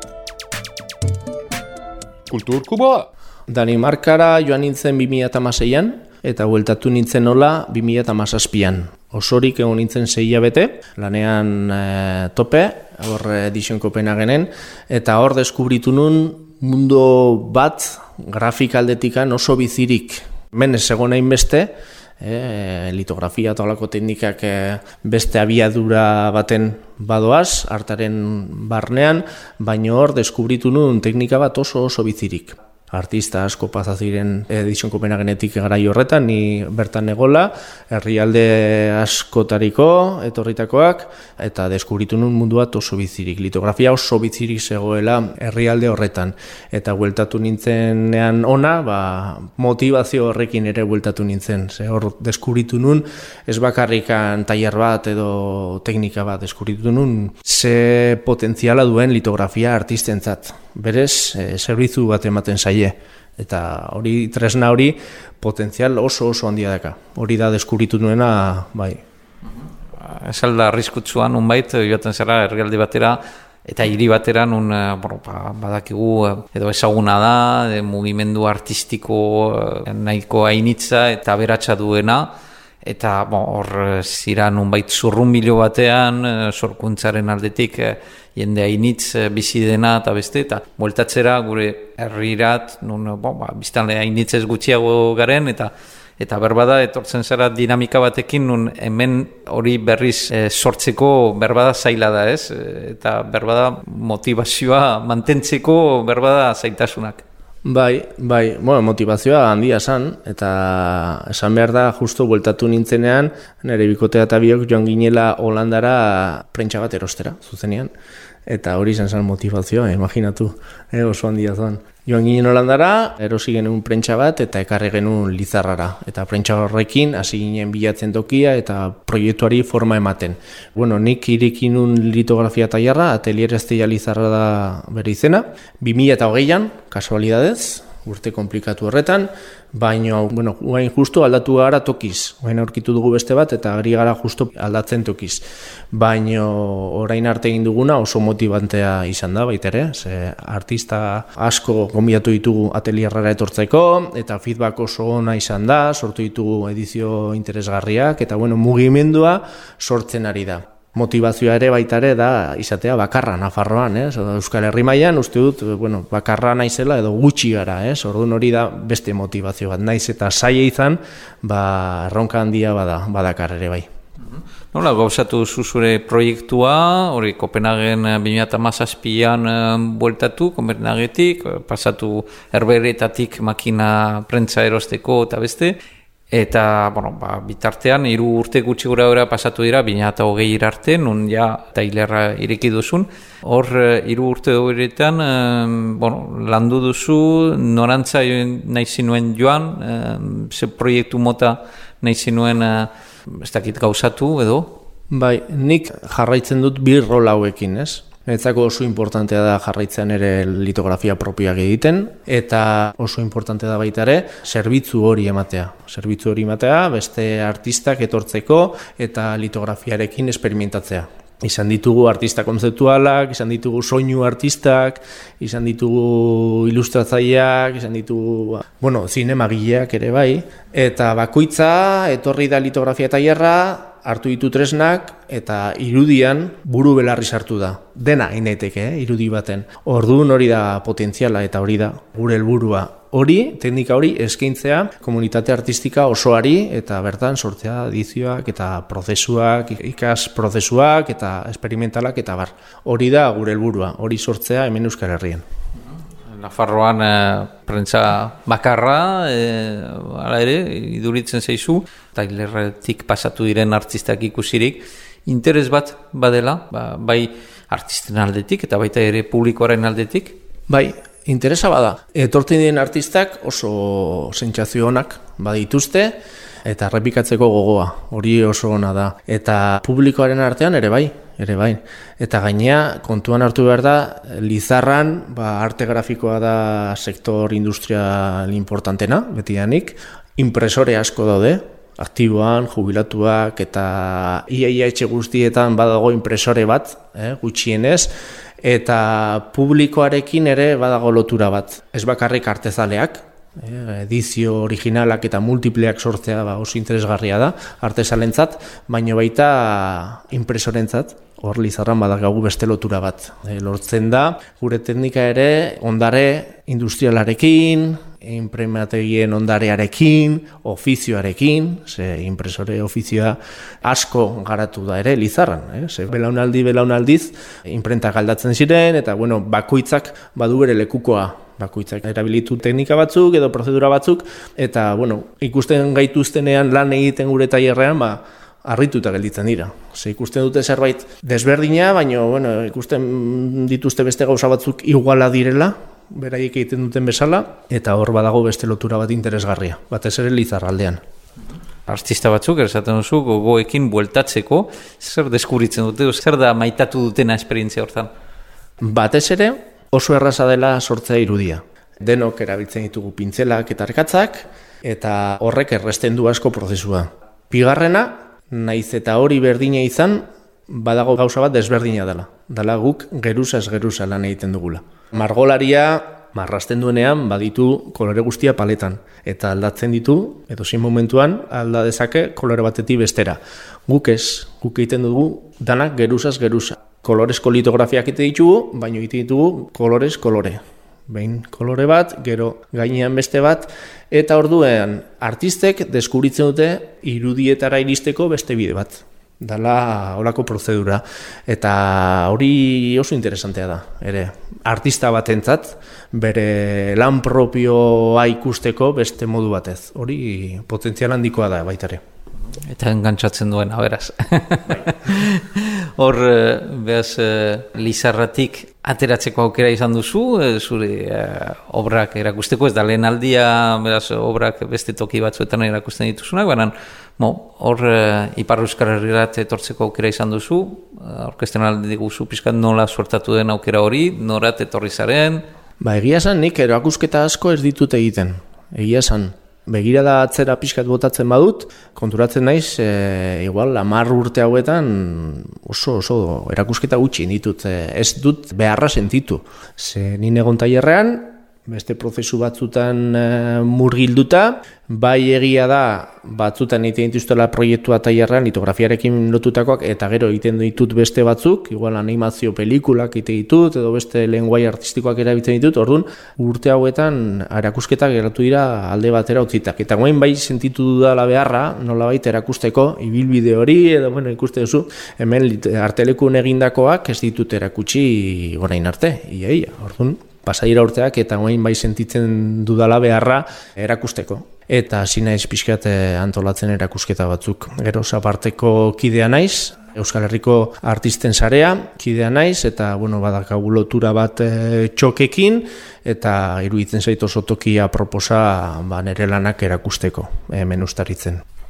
Kulturkuboa. Danimarkara joan nintzen 2006an, eta bueltatu nintzen nola 2017an. Osorik egon nintzen 6 hilabete, lanean tope, hor Edition Kopenhagenen, eta hor deskubritu nun mundu bat grafikaldetikan oso bizirik. Menez egon nahin beste, litografia eta olako teknikak beste abiadura baten badoaz, artaren barnean, baina hor deskubritu nun teknika bat oso bizirik. Artista asko pasa ziren Edition Kopenhagenetik garai horretan, ni bertan egola, herrialde askotariko, etorritakoak, eta deskubritu nun mundu bat oso bizirik. Litografia oso bizirik zegoela herrialde horretan. Eta bueltatu nintzenean ona, motivazio horrekin ere bueltatu nintzen. Ze hor deskubritu nun, ez bakarrikan tailer bat edo teknika bat, deskubritu nun ze potentziala duen litografia artistentzat. Berez, zerbitzu bat ematen zaie. Eta hori, tresna hori, potentzial oso handia daka. Hori da deskubritu nuena, bai. Ez alda arriskutsuan, unbait, joaten zara herrialde batera, eta hiri batera, badakigu, edo ezaguna da, mugimendu artistiko nahiko hainitza eta aberatsa duena, eta hor zira nunbait zurrunbilo batean, sorkuntzaren aldetik, jende hainitz bizi dena eta beste, eta bueltatzera gure herrirat, biztanle hainitzez gutxiago garen, eta berbada etortzen zara dinamika batekin, nun hemen hori berriz sortzeko berbada zaila da, ez? Eta berbada motivazioa mantentzeko berbada zailtasunak. Bai, motivazioa handia esan, eta esan behar da, justo bueltatu nintzenean, nire bikotea eta biok joan ginela Holandara prentsa bat erostera, zuzenean. Eta hori zen motivazioa, imaginatu, oso handia zen. Joan ginen Holandara, erosi genuen prentsa bat eta ekarri genuen Lizarrara. Eta prentsa horrekin hasi ginen bilatzen tokia eta proiektuari forma ematen. Nik irekinun litografia tailerra, Atelier Estella Lizarra da bere izena. 2008an, kasualidadez, urte komplikatu horretan, baina, guain justu aldatu gara tokiz. Guain aurkitu dugu beste bat eta ari gara justu aldatzen tokiz. Baina orain arte egin duguna oso motibantea izan da baita ere, ze artista asko gonbidatu ditugu atelierrara etortzeko, eta feedback oso ona izan da, sortu ditugu edizio interesgarriak, eta mugimendua sortzen ari da. Motivazioa ere baita ere da izatea bakarra Nafarroan, Euskal Herri mailan uste dut, bakarra naizela edo gutxi gara, orduan hori da beste motivazio bat, naiz eta zaila izan, erronka handia badakar ere bai. Nola, gauzatu zure proiektua, hori Kopenhagen 2017an bueltatu, Kopenhagetik, pasatu Herberetatik makina prentza erosteko eta beste, eta, bitartean, 3 urte gutxi gura pasatu dira, 2020 arte, nun ja tailerra ireki duzun. Hor, 3 urte horretan, landu duzu, norantza nahi zinuen joan, ze proiektu mota nahi zinuen ez dakit gauzatu edo? Bai, nik jarraitzen dut bi rol hauekin, ez? Netzako oso importantea da jarraitzen ere litografia propioak egiten, eta oso importantea da baita ere zerbitzu hori ematea. Zerbitzu hori ematea beste artistak etortzeko eta litografiarekin experimentatzea. Izan ditugu artista kontzeptualak, izan ditugu soinu artistak, izan ditugu ilustratzaileak, izan ditugu, zinemagileak ere bai, eta bakoitza etorri da litografia tailerra, hartu ditu tresnak eta irudian buru belarri sartu da. Dena inaiteke, irudi baten. Orduan hori da potentziala eta hori da gure helburua. Teknika hori eskaintzea komunitate artistika osoari eta bertan sortzea edizioak eta prozesuak, ikas prozesuak eta esperimentalak eta bar. Hori da gure helburua, hori sortzea hemen Euskal Herrian. Nafarroan prentsa bakarra, hala ere, iduritzen zaizu, tailerretik pasatu diren artistak ikusirik, interes bat badela, bai artisten aldetik eta baita ere publikoaren aldetik? Bai, interesa bada. Etortzen diren artistak oso sentsazio onak badituzte eta errepikatzeko gogoa, hori oso ona da. Eta publikoaren artean ere bai. Eta gainea, kontuan hartu behar da, Lizarran, arte grafikoa da sektor industrial importantena, betidanik, impresore asko daude, aktiboan, jubilatuak, eta ia etxe guztietan badago impresore bat, gutxienez, eta publikoarekin ere badago lotura bat. Ez bakarrik artezaleak, edizio originalak eta multipleak sortzea oso interesgarria da, artesalentzat, baina baita impresorentzat, hor Lizarran badakagu beste lotura bat. Lortzen da, gure teknika ere ondare industrialarekin, inprimategien ondarearekin, ofizioarekin, impresore ofizioa asko garatu da ere Lizarran. Belaunaldiz, imprentak aldatzen ziren, eta bakoitzak badu bere lekukoa. Bakoitzak erabilitu teknika batzuk edo prozedura batzuk, eta ikusten gaituztenean lan egiten gure tailerrean, harrituta gelditzen dira. Ikusten dute zerbait desberdina, baina ikusten dituzte beste gauza batzuk iguala direla, beraiek egiten duten bezala, eta hor badago beste lotura bat interesgarria, batez ere Lizarraldean. Artista batzuk, esaten duzu, gogoekin bueltatzeko, zer deskubritzen dute, zer da maitatu dutena esperientzia hortan? Batez ere, oso erraza dela sortzea irudia. Denok erabiltzen ditugu pintzelak eta arkatzak, eta horrek erresten du asko prozesua. Bigarrena, naiz eta hori berdina izan, badago gauza bat desberdina dela. Dela guk geruzaz geruza lan egiten dugula. Margolaria marrasten duenean baditu kolore guztia paletan, eta aldatzen ditu, edozein momentuan alda dezake kolore batetik bestera. Guk ez, guk egiten dugu danak geruzaz geruza. Kolorezko litografiak egite ditugu, baina egite ditugu kolorez kolore. Behin kolore bat, gero gainean beste bat, eta orduan artistek deskubritzen dute irudietara iristeko beste bide bat. Dala holako prozedura. Eta hori oso interesantea da. Artista batentzat, bere lan propioa ikusteko beste modu batez. Hori potentzial handikoa da baitare. Eta engantzatzen duena, beraz. Hor, behaz, Lizarratik ateratzeko aukera izan duzu, zure obrak erakusteko, ez da lehen aldia, beraz, obrak beste toki batzuetan erakusten dituzunak, baina hor, Ipar Euskal Herrirat etortzeko aukera izan duzu, aurkezten aldi guzu pixkat nola suertatu den aukera hori, norat etorri zaren? Egia esan, nik erakusketa asko ez ditut egiten, egia esan. Begirada atzera pixkat botatzen badut, konturatzen naiz, igual, 10 urte hauetan oso erakusketa gutxi ditut, ez dut beharra sentitu. Nien egon tailerrean, beste prozesu batzutan murgilduta, bai egia da batzutan egiten dituztela proiektua tailerrean litografiarekin lotutakoak, eta gero egiten ditut beste batzuk, igual animazio pelikulak egiten ditut, edo beste lenguai artistikoak erabiltzen ditut, orduan urte hauetan erakusketak geratu dira alde batera utzitak. Eta guain bai sentitu dudala beharra, nolabait erakusteko, ibilbide hori, edo ikuste duzu, hemen artelekun egindakoak ez ditut erakutsi orain arte, ia, orduan. Pasaira urteak eta guain bai sentitzen dudala beharra erakusteko. Eta hasi naiz pixkat antolatzen erakusketa batzuk. Gero aparteko kidea naiz, Euskal Herriko artisten sarea kidea naiz, eta badakagu lotura bat txokekin, eta iruditzen zait oso tokia proposa nire lanak erakusteko hemen Uztaritzen.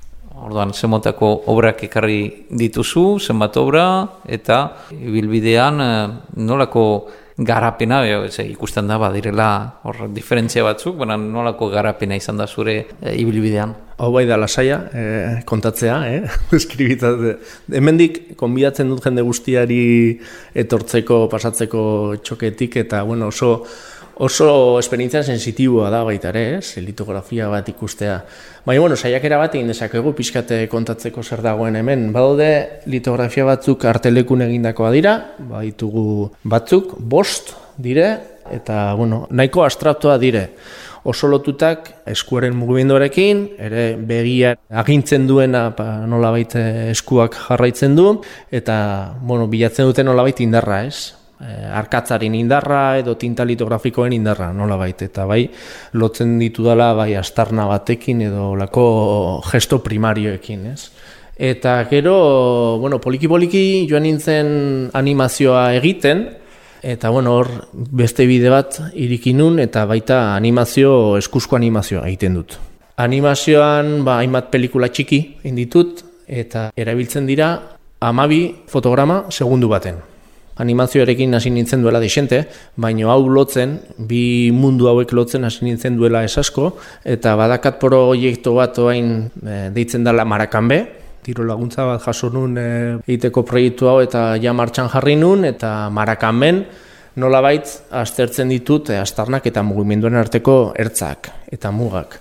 Orduan, zenbatako obrak ekarri dituzu, zenbat obra, eta ibilbidean nolako garapena, ikusten da badirela hor diferentzia batzuk, baina nolako garapena izan da zure ibilbidean? Hau bai da lasaia, kontatzea, eskribitzat. Hemendik konbidatzen dut jende guztiari etortzeko, pasatzeko txoketik, eta bueno, oso esperientzia sensitiboa da baita ere, litografia bat ikustea. Baina, bueno, saiakera bat egin dezakegu pixkate kontatzeko zer dagoen hemen. Badaude litografia batzuk artelekun egindakoa dira, baditugu batzuk, 5 dire, eta, bueno, nahiko abstraktua dire. Oso lotutak eskuaren mugimenduarekin, ere begia agintzen duena nolabait eskuak jarraitzen du, eta, bueno, bilatzen dute nolabait indarra, ez? Arkatzarin indarra edo tinta litografikoen indarra, nolabait, eta bai lotzen ditudala bai astarna batekin edo lako gesto primarioekin, ez? Eta gero, bueno, poliki-poliki joan nintzen animazioa egiten, eta bueno, hor beste bide bat irikinun eta baita animazio, eskuzko animazioa egiten dut. Animazioan hainbat pelikula txiki inditut eta erabiltzen dira 12 fotograma segundu baten. Animazioarekin hasi nintzen duela desente, baina hau lotzen, bi mundu hauek lotzen hasi nintzen duela esasko, eta badakat proiektu bat oain deitzen dela Marakanbe, tiro laguntza bat jaso nun egiteko proiektu hau eta ja martxan jarri nun, eta Marakanben nolabait aztertzen ditut astarnak eta mugimenduen arteko ertzak eta mugak.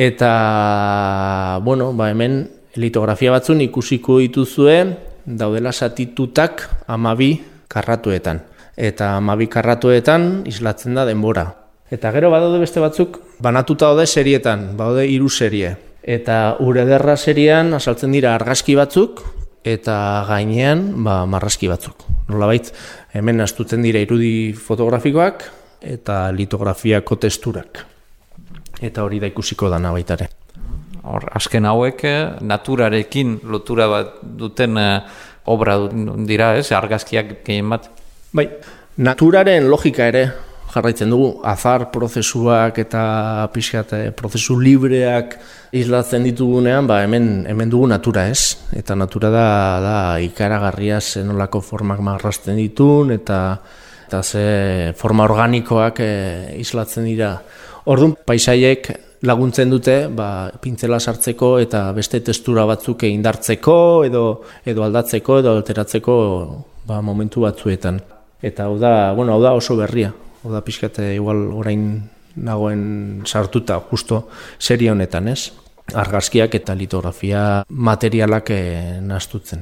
Eta, bueno, hemen litografia batzun ikusiko dituzue, daudela satitutak 12 karratuetan. Eta 12 karratuetan islatzen da denbora. Eta gero badaude beste batzuk, banatuta daude serietan, badaude 3 serie. Eta Ur Ederra seriean asaltzen dira argazki batzuk, eta gainean marrazki batzuk. Nolabait, hemen astutzen dira irudi fotografikoak eta litografiako testurak. Eta hori da ikusiko dana baitare. Hor, azken hauek naturarekin lotura bat duten obra dira, ez? Argazkiak gehien bat? Bai, naturaren logika ere jarraitzen dugu. Azar prozesuak eta pixkat prozesu libreak islatzen ditugunean, hemen dugu natura, ez? Eta natura da ikaragarria zenolako formak marrazten ditun eta ze forma organikoak islatzen dira. Orduan, paisaiek laguntzen dute pintzela sartzeko eta beste testura batzuk indartzeko edo aldatzeko edo alteratzeko momentu batzuetan. Eta hau da oso berria. Hau da pixkate igual orain nagoen sartuta justo serie honetan, ez? Argazkiak eta litografia materialak nahastutzen.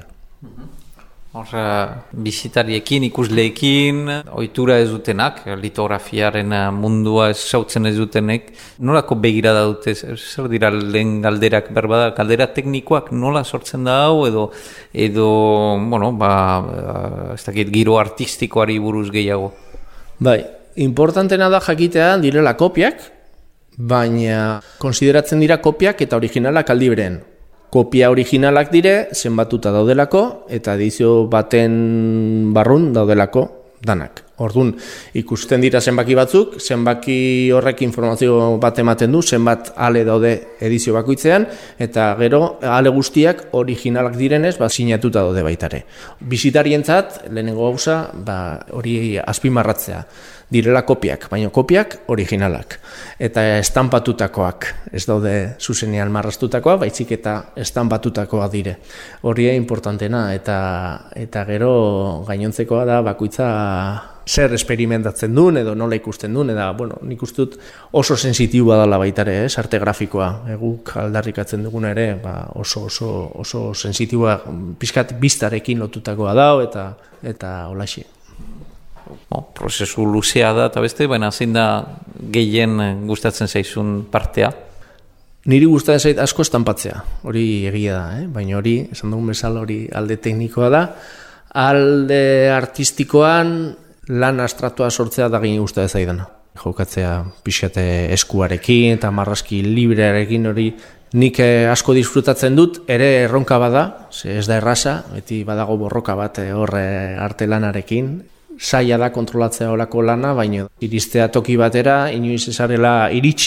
Bisitariekin, ikusleekin, ohitura ez dutenak, litografiaren mundua ezautzen ez dutenek, nolako begirada dute, zer dira lehen galderak, berbada, galdera teknikoak nola sortzen da hau, edo bueno, ez dakit, giro artistikoari buruz gehiago? Bai, importantena da jakitea direla kopiak, baina konsideratzen dira kopiak eta originalak aldi berean. Kopia originalak dire, zenbatuta daudelako, eta edizio baten barrun daudelako danak. Orduan, ikusten dira zenbaki batzuk, zenbaki horrek informazio bat ematen du, zenbat ale daude edizio bakoitzean, eta gero ale guztiak originalak direnez, sinatuta daude baitare. Bisitarientzat, lehenengo gauza, hori azpimarratzea. Direla kopiak, baina kopiak originalak. Eta estanpatutakoak, ez daude zuzenean marraztutakoa, baizik eta estanpatutakoa dire. Hori importantena, eta gero gainontzekoa da bakoitza zer experimentatzen duen edo nola ikusten duen, eta nik uste dut oso sensitiboa dela baitare, arte grafikoa. Guk aldarrikatzen duguna ere oso sensitiboa, pixkat biztarekin lotutakoa dau, eta holaxe. Prozesu luzea da eta beste, baina zein da gehien gustatzen zaizun partea? Niri gustatzen zait asko estanpatzea, hori egia da, baina hori, esan dugun bezala, hori alde teknikoa da. Alde artistikoan lan abstraktua sortzea da gehien gustatzen zaidana. Jokatzea pixkate eskuarekin eta marrazki librearekin hori nik asko disfrutatzen dut, ere erronka bada, ez da erraza, beti badago borroka bat horre arte lanarekin. Zaila da kontrolatzea horako lana, baina iristea toki batera, inoiz ezarela iritsi,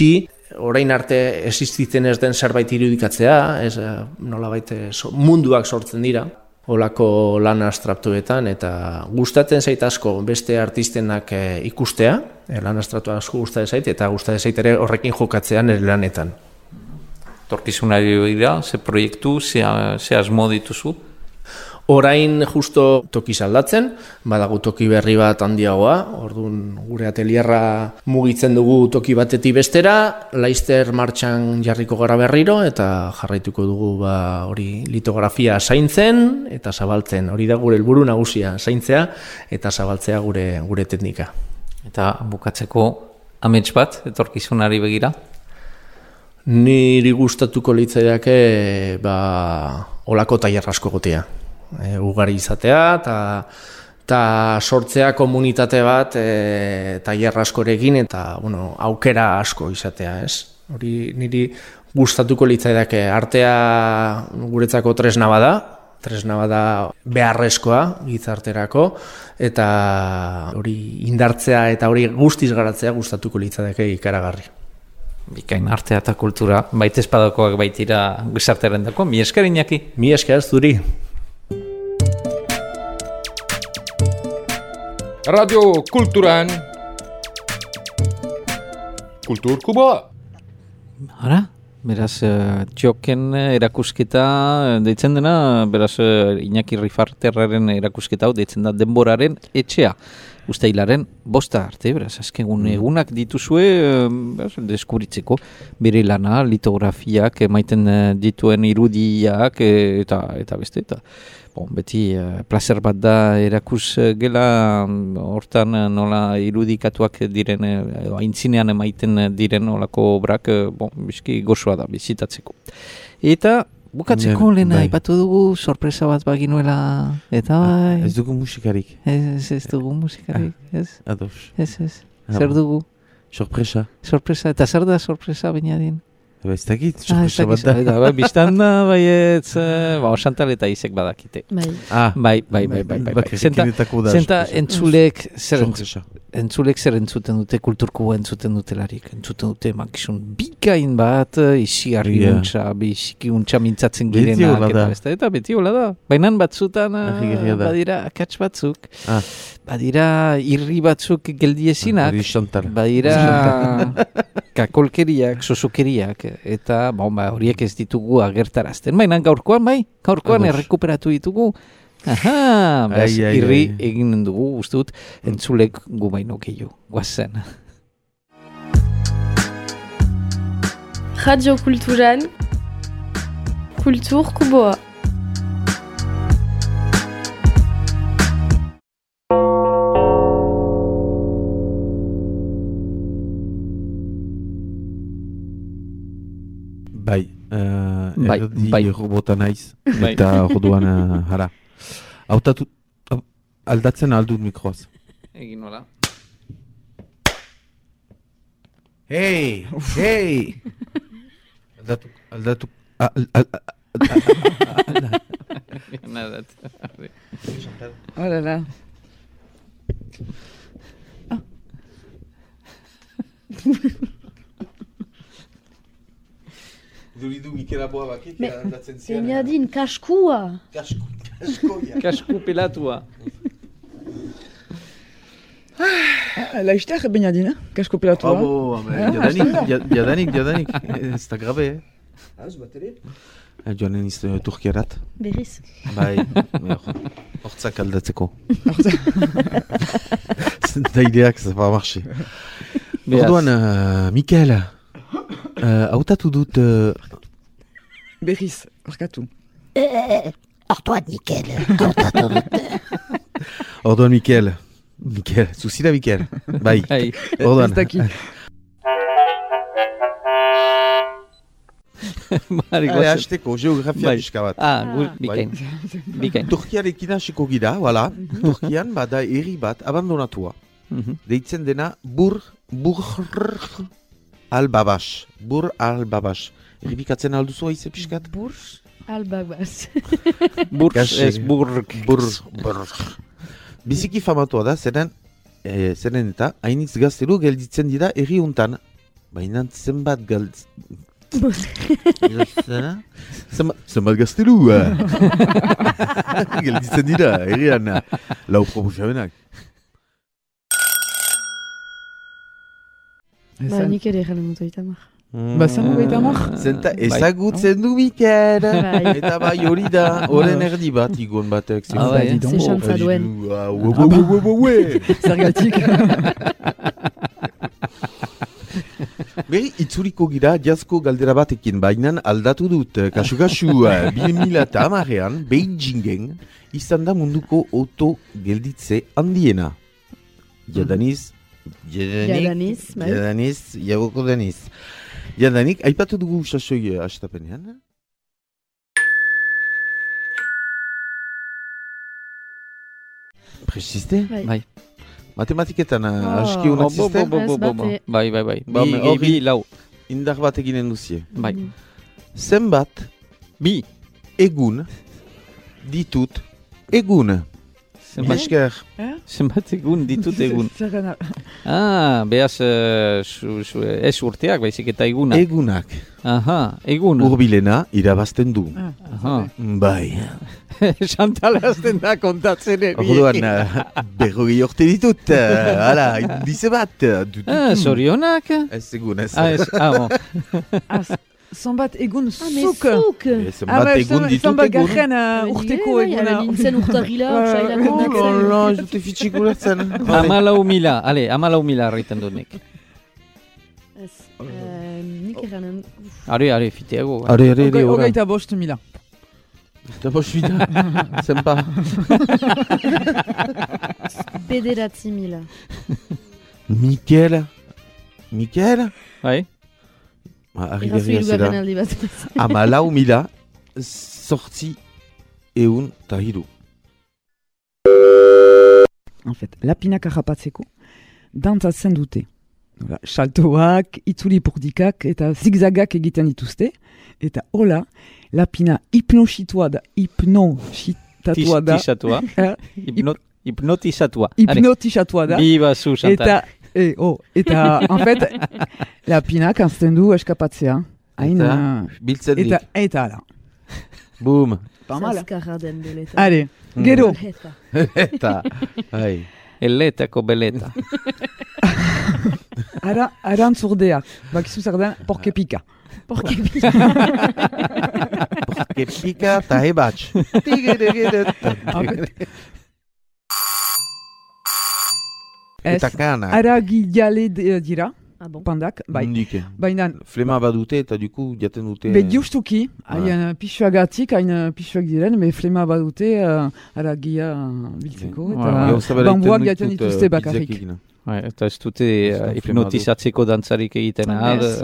orain arte existitzen ez den zerbait irudikatzea, nolabait munduak sortzen dira, olako lan abstraktuetan, eta gustatzen zait asko beste artistenak ikustea, lan abstraktua asko gustatzen zait, eta gustatzen zait ere horrekin jokatzean ere lanetan. Torkizunari begira, ze proiektu, ze asmo dituzu? Orain justo tokiz aldatzen, badago toki berri bat handiagoa, orduan gure atelierra mugitzen dugu toki batetik bestera, laizter martxan jarriko gara berriro, eta jarraituko dugu hori litografia zaintzen eta zabaltzen. Hori da gure helburu nagusia, zaintzea eta zabaltzea gure teknika. Eta bukatzeko amets bat, etorkizunari begira? Niri gustatuko litzaiake olako tailer asko gotea. Ugari izatea eta sortzea komunitate bat tailer askorekin eta aukera asko izatea, ez? Hori niri gustatuko litzaiake. Artea guretzako tresna bada beharrezkoa gizarterako, eta hori indartzea eta hori guztiz garatzea gustatuko litzaiake ikaragarri. Bikain artea eta kultura, baita espadakoak baitira gizartearen dako. Mi esker, Iñaki. Mi esker zuri. Radio Kulturan Kulturkuboa. Hara, beraz, txoken erakusketa deitzen dena, beraz, Iñaki Rifarterraren erakusketa hau deitzen da denboraren etxea. Uztailaren 5 arte, beraz, azken egunak dituzue deskubritzeko bere lana, litografiak, emaiten dituen irudiak eta beste, eta beti placer bat da erakus gela hortan nola irudikatuak diren, aintzinean emaiten diren olako obrak, bizki gozoa da bizitatzeko. Eta bukatzeko lehena aipatu dugu sorpresa bat baginuela, eta bai... Ez dugu musikarik. Ez dugu musikarik, ez? Ados. Ez. Zer dugu? Sorpresa. Sorpresa, eta zer da sorpresa bainadin? Ez dakit, sorpresa bat da. Biztan da, baietz, Chantal eta Isek badakite. Bai. Zenta entzulek zer entzuten dute, kulturkuboa entzuten dutelarik. Entzuten dute makizun bikain bat, isiarri untxa mintzatzen girenak. Eta beti hola da. Bainan batzutan badira akats batzuk. Badira irri batzuk geldiezinak. Badira kakolkeriak, sosokeriak. Eta horiek ez ditugu agertarazten. Baina gaurkoan errekuperatu ditugu. Irri egin dugu, ustut, entzulek gu baino gehiago. Guazen. Radio Kulturan Kulturkuboa. Bai, robota naiz, eta joduan hara. Hautatu, aldatzen aldut mikroaz. Egin nola. Hei! Aldatu. Olala. Duridu Mikela boa bakit, aldatzen zian. Benadin, kaskua. Kasku pelatua. Laizteak Benadin, kasko pelatua. Jadanik, ez da grabe, Ez bat ere? Joanen iz Turkiarat. Berriz. Bai, hortzak aldatzeko. Da ideak, ez ba marxe. Orduan, Mikel, hautatu dut... Berriz, orkatu. Orduan, Mikel, hautatu dut. Orduan, Mikel, zuzira Mikel. Bai, orduan. Hasteko, geografia pixka bat. Bikain. Turkiarekin hasiko gira, wala. Turkian bada herri bat abandonatua. Deitzen dena Bur al-Babas. Bur al-Babas. Erribikatzen alduzu haize pixkat? Bur al-Babas. Bur. Biziki famatua da, zeren eta hainitz gaztelu gelditzen dira herri untan. Baina zenbat zenbat gaztelu. Gelditzen dira, errean. Lau proposamenak. Ba, nik ere jalen dut oita mar. Bazan hogeita mar? Zenta ezagutzen du Mikel. Eta bai hori da, horren erdi bat igon batek. Ze xantza duen. Zergatik. Beri, itzuliko gira jazzko galdera batekin, bainan aldatu dut. Kasu-kasu, 2010an, Beijingen izan da munduko auto gelditze handiena. Jadanik, jagoko deniz. Jadanik, aipatu dugu sasoi astapenean. Presiste? Bai. Matematiketan aski honak ziste? Bai. Ebi lau. Indar bat eginen duzie. Bai. Zenbat Bi. Egun ditut egun. Esker. Zenbat egun ditut egun. Behaz ez urteak, baizik eta eguna. Egunak. Aha, egun. Urbilena irabazten du. Bai. Chantal azten da kontatzen eri. Orduan, berrogei urte ditut. Hala, indize bat. Zorionak? Ez egun, ez. Bon. Zonbat egun zuk. Zenbat egun ditut Zonbat egun. garen urteko eguna. Nintzen urtarrila, sailak Lola, jute fitxik ulertzen. 14.000, ale, 14.000 harriten dut nik. Ez, nik eranen... Are, fiteago. Are, ora. Hogeita 5.000. Eta bosfida. Zenpa. 9.000. Mikel? Bai? Irazu irugarren aldi bat. 14.000 sortzi eun eta hiru. En fait, lapinak harrapatzeko, dantzatzen dute. Saltoak, itzuli purdikak eta zigzagak egiten dituzte. Eta hola, lapina hipnotizatua da. Hipnotizatua da. Biba zu, Chantal. Eta, en fait, lapinak anzten du eskapatzea. Biltzen dit. Eta ala. Boom. Zaskarra den beleta. Are, gero. Eta, hai. Eletako beleta. Ara antzurdea. Bakizu zer den, porkepika. Porkepika eta hebatx. Eta kana. Ara gilale dira. Pandak, bai. Baina flema badute eta duku jaten dute... Be justuki, haien pixuagatik, hain pixuak diren, me flema badute ara gila biltzeko, eta bambuak jaten dituzte bakarrik. Eta ez dute hipnotizatzeko dantzarik egiten ados.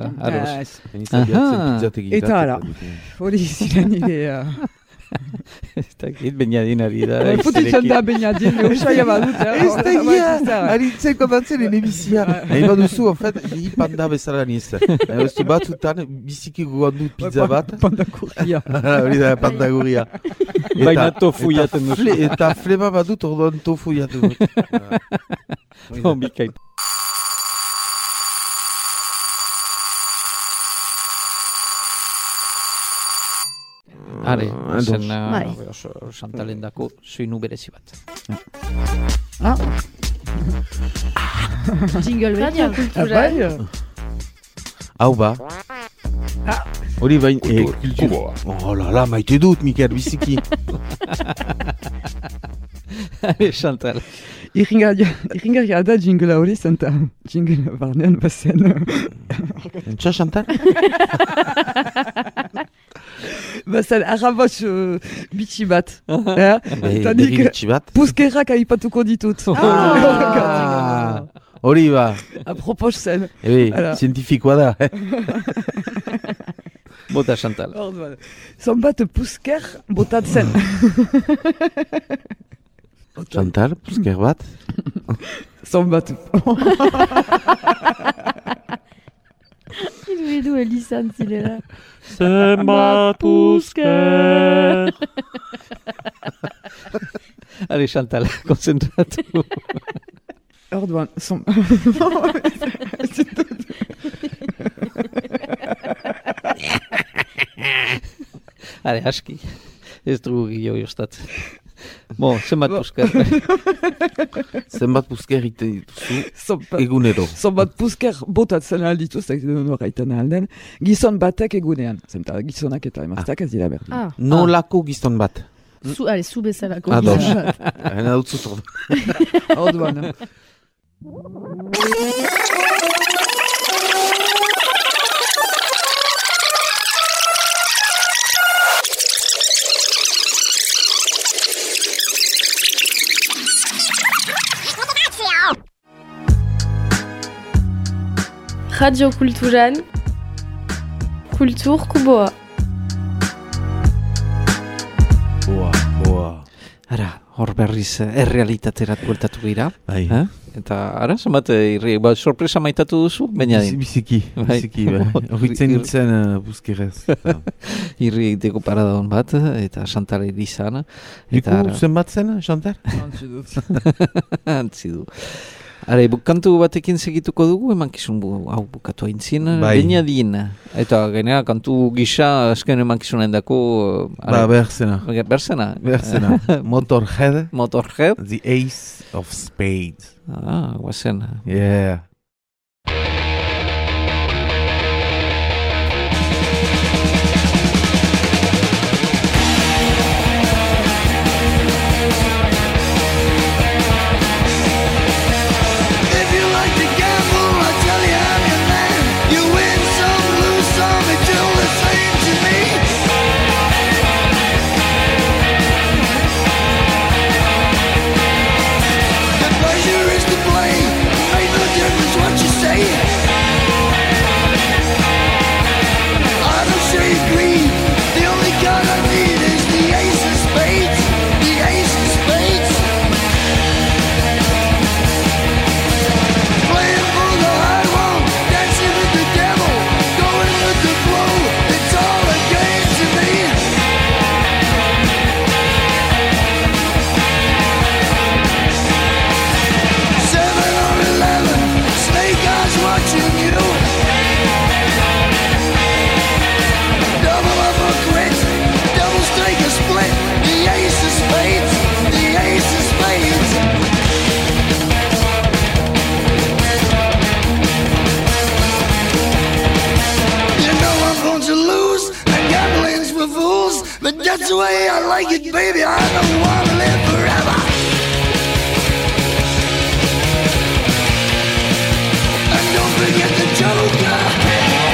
Eta ara, hori ziren nire... Ez dakit Beñadinari da. Putitzen da Beñadin, usaila badut. Ez da gira, haritzeko dantzen enebizia. Nahi baduzu, en fait, panda bezala niz. Ez du batzutan, biziki gogoan dut pizza bat. Pandaguria. Hori da, pandaguria. Baina tofu jaten dut. Eta flema badut, orduan tofu jaten dut. Bikain. Are, zen Chantalen dako soinu berezi bat. Jingle radio kulturan. Hau ba. Hori bain... Oh la, maite dut, Mikel, biziki. Are, Chantal. Irringarria da jingle hori zenta. Jingle barnean bazen. Entxa, Chantal? Bazen, arrabots bitxi bat. Berri bitxi bat? Puskerrak aipatuko ditut. Hori ba. Apropos zen. Zientifikoa da. Bota, Chantal. Zonbat pusker botatzen. Chantal, pusker bat? Zonbat. Edu elizan zilera. Zenbat pusker. Allez, Chantal, konzentratu. Orduan, Hale, aski. Ez dugu gehiago joztatzen. Zenbat puzker. Zenbat puzker ite dituzu egunero. Zenbat puzker botatzen alditu, ez da horreiten alden, gizon batek egunean. Zenta gizonak eta emazteak ez dira berdin. Nolako gizon bat? Zu bezalako gizon bat. Hena dut zut. Orduan. Radio Kulturan, Kultur Kuboa. Boa. Ara, hor berriz errealitaterat bueltatu gira. Bai. Eta ara, zenbat sorpresa maitatu duzu? Bainadin. Biziki. Horritzen nintzen buzkerez. Irri deko paradon bat, eta Chantal Elizana. Diku zenbat zen, Chantal? Antzi du. Are, kantu batekin segituko dugu, emankizun hau bukatu haintzien, bainadin. Eta gainera, kantu gisa, azken emankizunen dako... Berzena. Motorhead. The Ace of Spades. Guazen. Yeah. But that's the way I like it, baby. I don't want to live forever. And don't forget the Joker.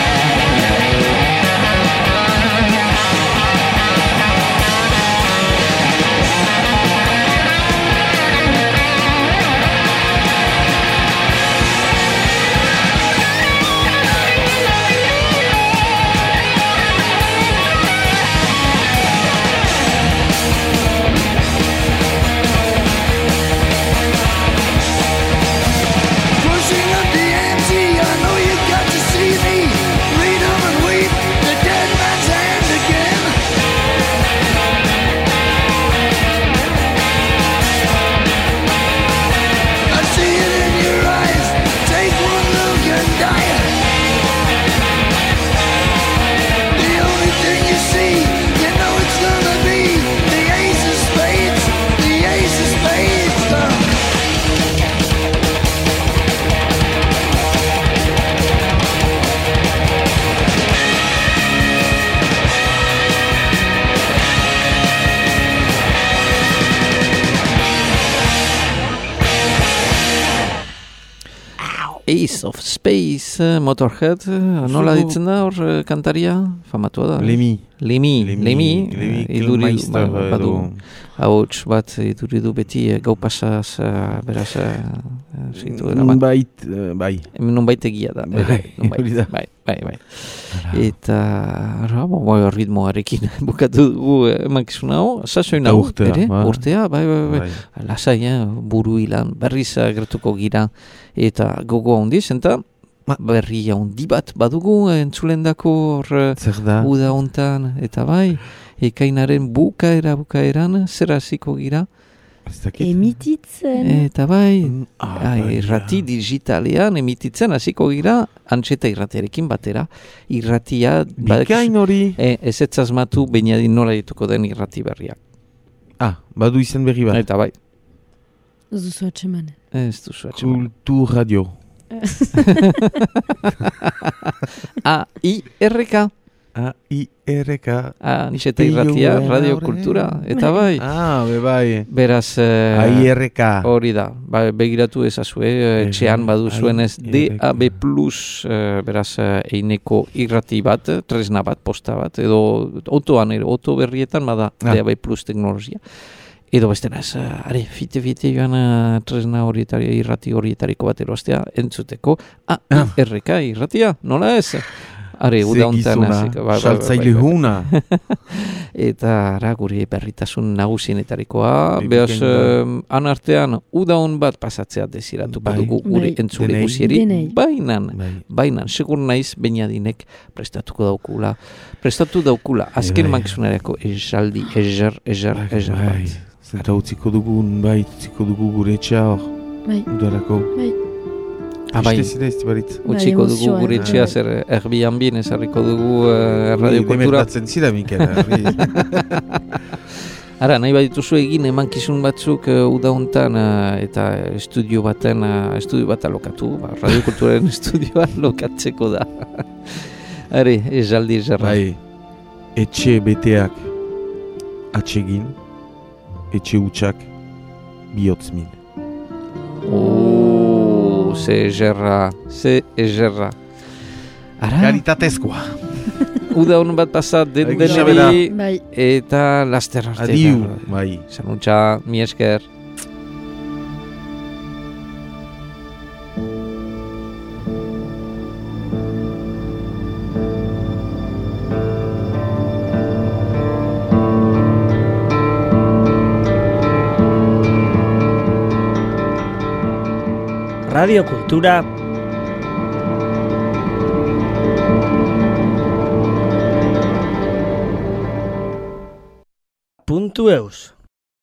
Ace of Space, Motorhead, nola ditzen da hor kantaria, famatua da. Lemmy. Iduri badu hauts bat iduridu beti gau pasaz, beraz, nunbait egia da. Bai. Eta, ritmoarekin bukatu dugu emankizun hau, sasoin hau, urtea, bai. Lasai, buru hilan, berriz gertuko gira, eta gogo handiz, eta berri handi bat badugu entzulendako uda hontan, eta bai, ekainaren bukaeran, zer hasiko gira? Emititzen. Eta bai, irrati digitalean emititzen hasiko gira Antxeta irratiarekin batera. Irratia... Bikain hori? Ez etzazmatu bainadin nola dituko den irrati berriak. Badu izen berri bat. Eta bai. Ez duzu atxemanen. Ez duzu atxemanen. Kultur radio. A-I-R-K. A-I-R-K. Antxeta irratia, radio kultura. Eta bai. Bai. Beraz... A-I-R-K. Hori da. Begiratu ezazue, etxean baduzuen ez DAB+, beraz, eineko irrati bat, tresna bat, posta bat, edo autoan, auto berrietan bada DAB+ teknologia. Edo beste naz, fite joan tresna irrati horietariko bat erostea, entzuteko, A-I-R-K irratia, nola ez? Zegizuna, saltzaile huna. Eta guri berritasun nagusienetarikoa. Beaz, anartean, udaun bat pasatzea desiratuko dugu gure entzule guzieri. Bainan, segur naiz bainadinek prestatu daukula. Azken mankizunareko esaldi, ezer bat. Zenta utziko dugu gure etxea hor. Udarako. Utsiko dugu gure etxea zer Airbnb ezarriko dugu radio kultura. Demertatzen zira, Mikel. Ara, nahi badituzu egin emankizun batzuk udauntan eta estudio bat alokatu, radio kulturaren estudioa lokatzeko da. Are, esaldi ezarra. Etxe beteak atsegin, etxe utxak bihotz min. Ze egerra. Kalitatezkoa. Uda hon bat pasat deneri eta laster arte. Adiu. Sanuntza, mi esker. Radio Kultura .eus